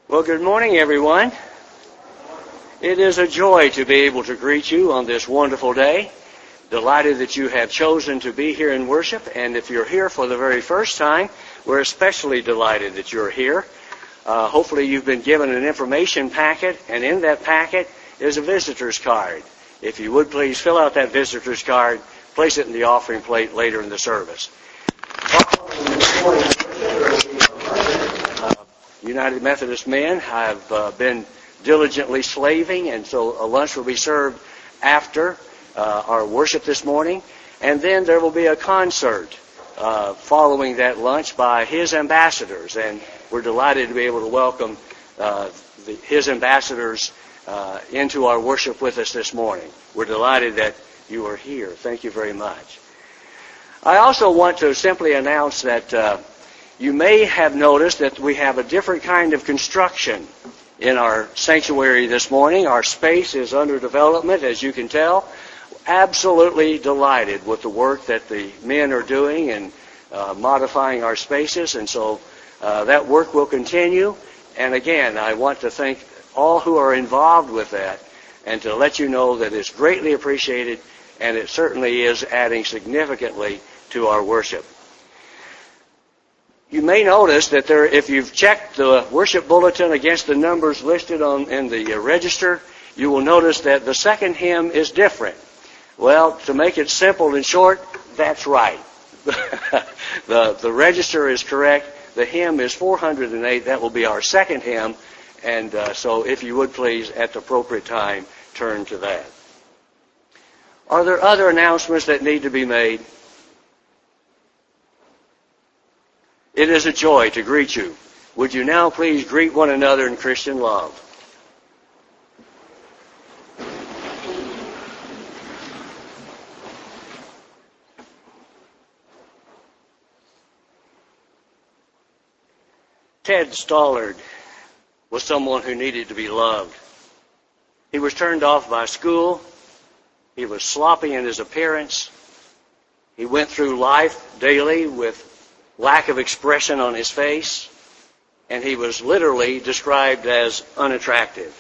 Well, good morning, everyone. It is a joy to be able to greet you on this wonderful day. Delighted that you have chosen to be here in worship, and if you're here for the very first time, we're especially delighted that you're here. Hopefully you've been given an information packet, and in that packet is a visitor's card. If you would please fill out that visitor's card, place it in the offering plate later in the service. United Methodist men have been diligently slaving, and so a lunch will be served after our worship this morning. And then there will be a concert following that lunch by his ambassadors, and we're delighted to be able to welcome his ambassadors into our worship with us this morning. We're delighted that you are here. Thank you very much. I also want to simply announce that you may have noticed that we have a different kind of construction in our sanctuary this morning. Our space is under development, as you can tell. Absolutely delighted with the work that the men are doing in modifying our spaces, and so that work will continue. And again, I want to thank all who are involved with that and to let you know that it's greatly appreciated, and it certainly is adding significantly to our worship. You may notice that if you've checked the worship bulletin against the numbers listed in the register, you will notice that the second hymn is different. Well, to make it simple and short, that's right. The register is correct. The hymn is 408. That will be our second hymn. And so if you would please, at the appropriate time, turn to that. Are there other announcements that need to be made? It is a joy to greet you. Would you now please greet one another in Christian love? Ted Stollard was someone who needed to be loved. He was turned off by school. He was sloppy in his appearance. He went through life daily with lack of expression on his face, and he was literally described as unattractive.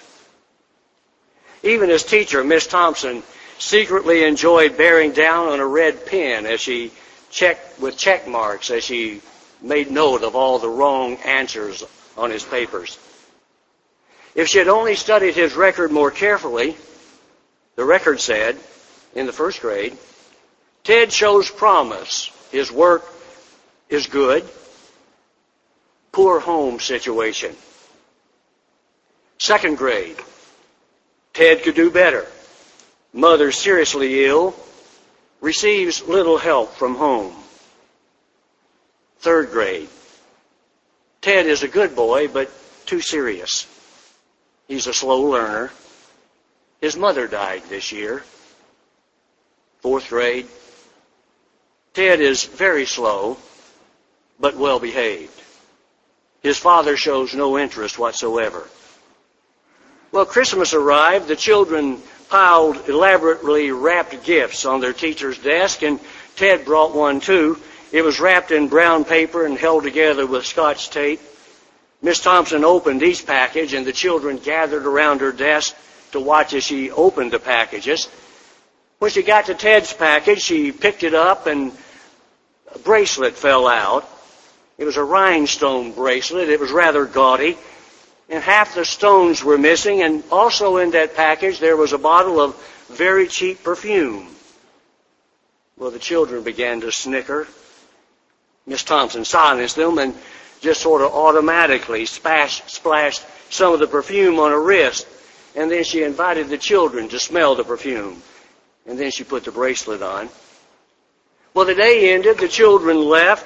Even his teacher, Miss Thompson, secretly enjoyed bearing down on a red pen as she checked with check marks as she made note of all the wrong answers on his papers. If she had only studied his record more carefully, the record said, in the first grade, Ted shows promise. His work is good. Poor home situation. Second grade, Ted could do better. Mother seriously ill. Receives little help from home. Third grade, Ted is a good boy, but too serious. He's a slow learner. His mother died this year. Fourth grade, Ted is very slow, but well behaved. His father shows no interest whatsoever. Well, Christmas arrived. The children piled elaborately wrapped gifts on their teacher's desk, and Ted brought one too. It was wrapped in brown paper and held together with Scotch tape. Miss Thompson opened each package, and the children gathered around her desk to watch as she opened the packages. When she got to Ted's package, she picked it up, and a bracelet fell out. It was a rhinestone bracelet. It was rather gaudy, and half the stones were missing, and also in that package there was a bottle of very cheap perfume. Well, the children began to snicker. Miss Thompson silenced them and just sort of automatically splashed some of the perfume on her wrist, and then she invited the children to smell the perfume, and then she put the bracelet on. Well, the day ended. The children left.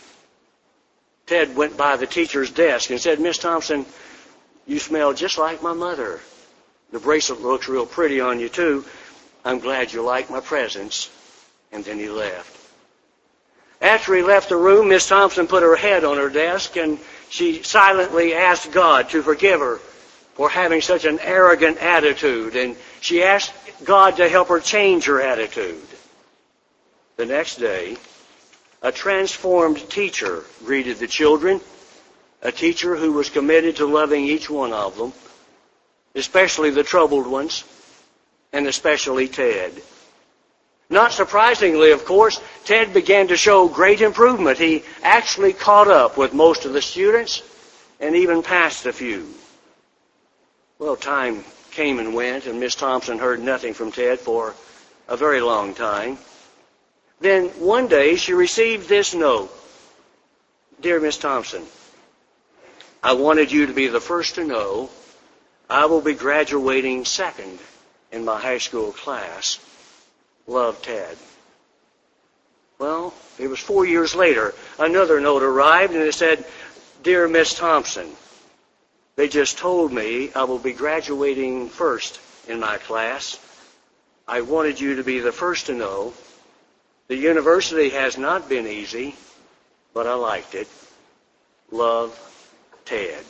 Ted went by the teacher's desk and said, Miss Thompson, you smell just like my mother. The bracelet looks real pretty on you, too. I'm glad you like my presents. And then he left. After he left the room, Miss Thompson put her head on her desk, and she silently asked God to forgive her for having such an arrogant attitude, and she asked God to help her change her attitude. The next day, a transformed teacher greeted the children. a teacher who was committed to loving each one of them, especially the troubled ones, and especially Ted. Not surprisingly, of course, Ted began to show great improvement. He actually caught up with most of the students and even passed a few. Well, time came and went, and Miss Thompson heard nothing from Ted for a very long time. Then one day she received this note. Dear Miss Thompson, I wanted you to be the first to know I will be graduating second in my high school class. Love, Ted. Well, it was 4 years later. Another note arrived, and it said, Dear Miss Thompson, they just told me I will be graduating first in my class. I wanted you to be the first to know. The university has not been easy, but I liked it. Love, Ted.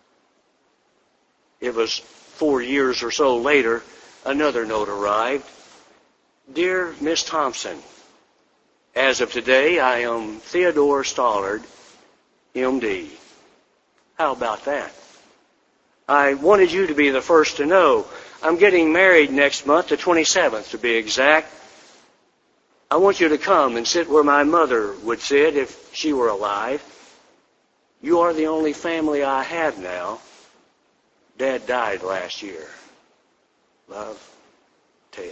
It was 4 years or so later, another note arrived. Dear Miss Thompson, as of today, I am Theodore Stollard, M.D. How about that? I wanted you to be the first to know. I'm getting married next month, the 27th to be exact. I want you to come and sit where my mother would sit if she were alive. You are the only family I have now. Dad died last year. Love, Ted.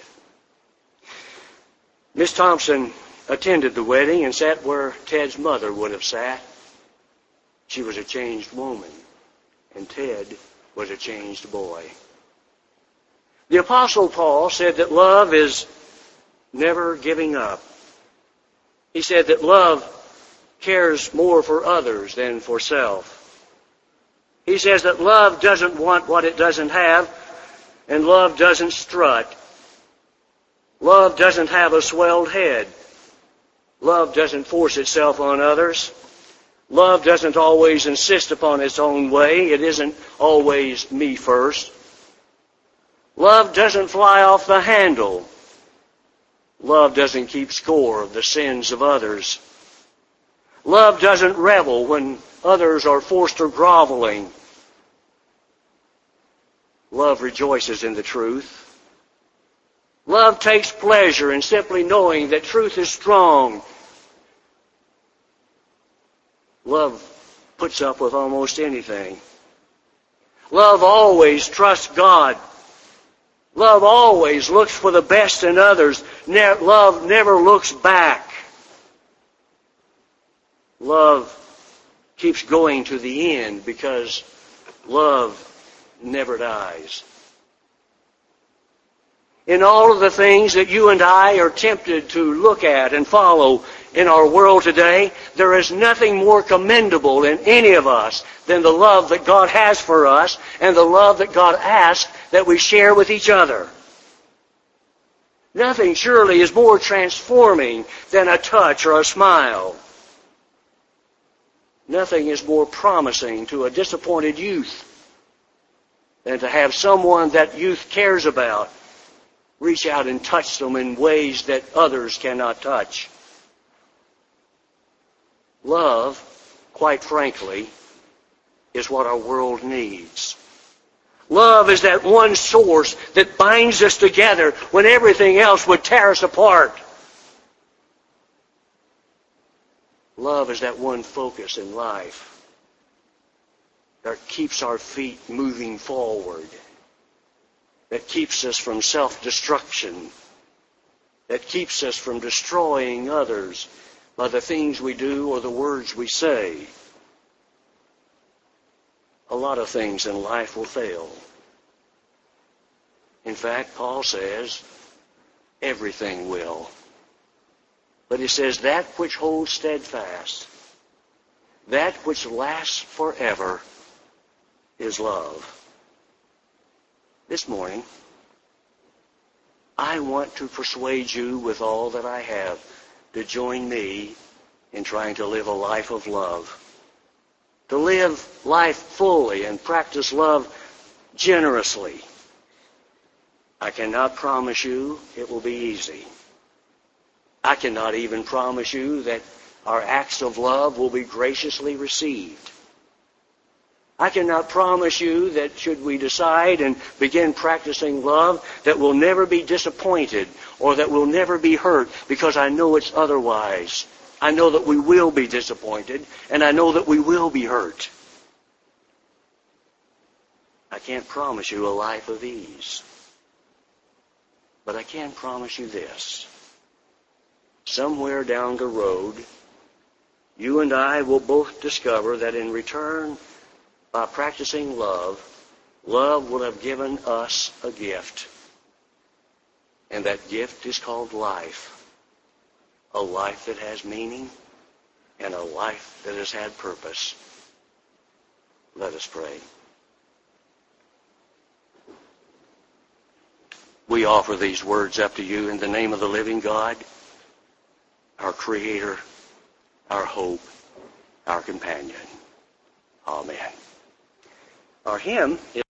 Miss Thompson attended the wedding and sat where Ted's mother would have sat. She was a changed woman, and Ted was a changed boy. The Apostle Paul said that love is never giving up. He said that love cares more for others than for self. He says that love doesn't want what it doesn't have, and love doesn't strut. Love doesn't have a swelled head. Love doesn't force itself on others. Love doesn't always insist upon its own way. It isn't always me first. Love doesn't fly off the handle. Love doesn't keep score of the sins of others. Love doesn't revel when others are forced or groveling. Love rejoices in the truth. Love takes pleasure in simply knowing that truth is strong. Love puts up with almost anything. Love always trusts God. Love always looks for the best in others. Love never looks back. Love keeps going to the end because love never dies. In all of the things that you and I are tempted to look at and follow in our world today, there is nothing more commendable in any of us than the love that God has for us and the love that God asks that we share with each other. Nothing surely is more transforming than a touch or a smile. Nothing is more promising to a disappointed youth than to have someone that youth cares about reach out and touch them in ways that others cannot touch. Love, quite frankly, is what our world needs. Love is that one source that binds us together when everything else would tear us apart. Love is that one focus in life that keeps our feet moving forward, that keeps us from self-destruction, that keeps us from destroying others by the things we do or the words we say. A lot of things in life will fail. In fact, Paul says, everything will. But he says, that which holds steadfast, that which lasts forever, is love. This morning, I want to persuade you with all that I have to join me in trying to live a life of love. To live life fully and practice love generously. I cannot promise you it will be easy. I cannot even promise you that our acts of love will be graciously received. I cannot promise you that should we decide and begin practicing love, that we'll never be disappointed or that we'll never be hurt, because I know it's otherwise. I know that we will be disappointed, and I know that we will be hurt. I can't promise you a life of ease. But I can promise you this. Somewhere down the road, you and I will both discover that in return, by practicing love, love will have given us a gift. And that gift is called life. A life that has meaning and a life that has had purpose. Let us pray. We offer these words up to you in the name of the living God, our Creator, our hope, our companion. Amen. Our hymn is